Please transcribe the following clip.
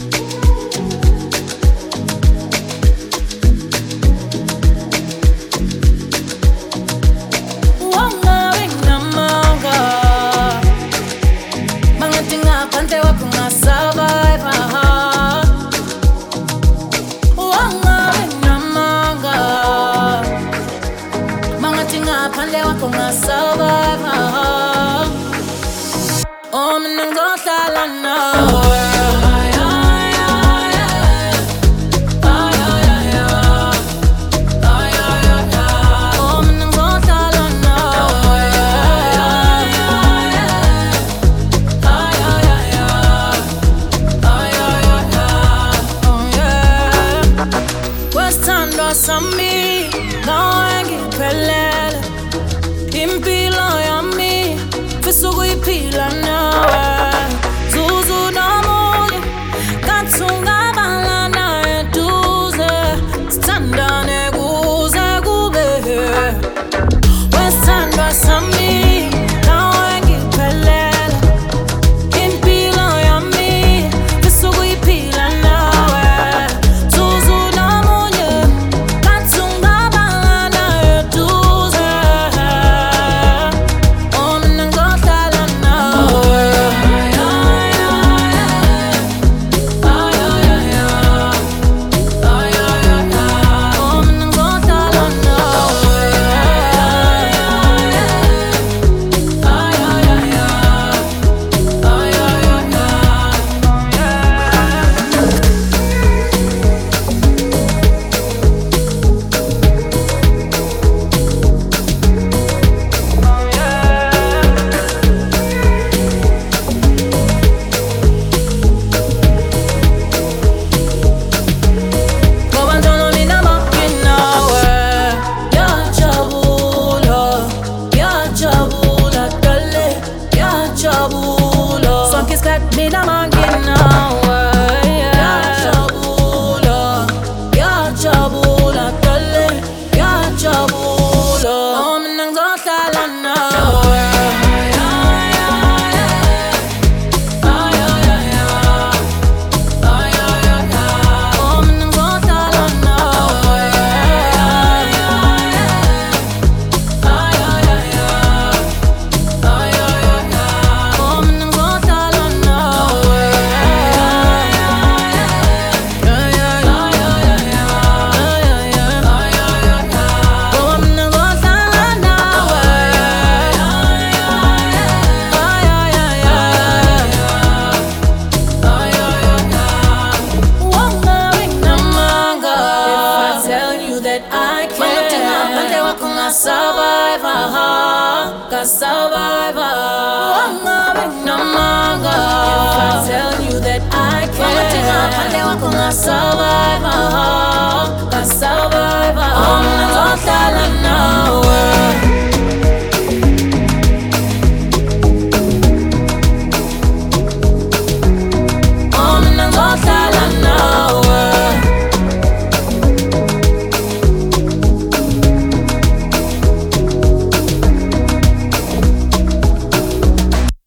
Sami, nawengi pelele impilo yami fisa ukuyiphila nawe zuzu nomunye ngathi ungabala naye eduze sithandane kuze kube wesithandwa sami nawengi pelele impilo yami fisa ukuyiphila nawe zuzu mina manginawe yajabula dale yajabula mina ngizohlala nawe Survivor, namanga. If I tell you that I can, survivor.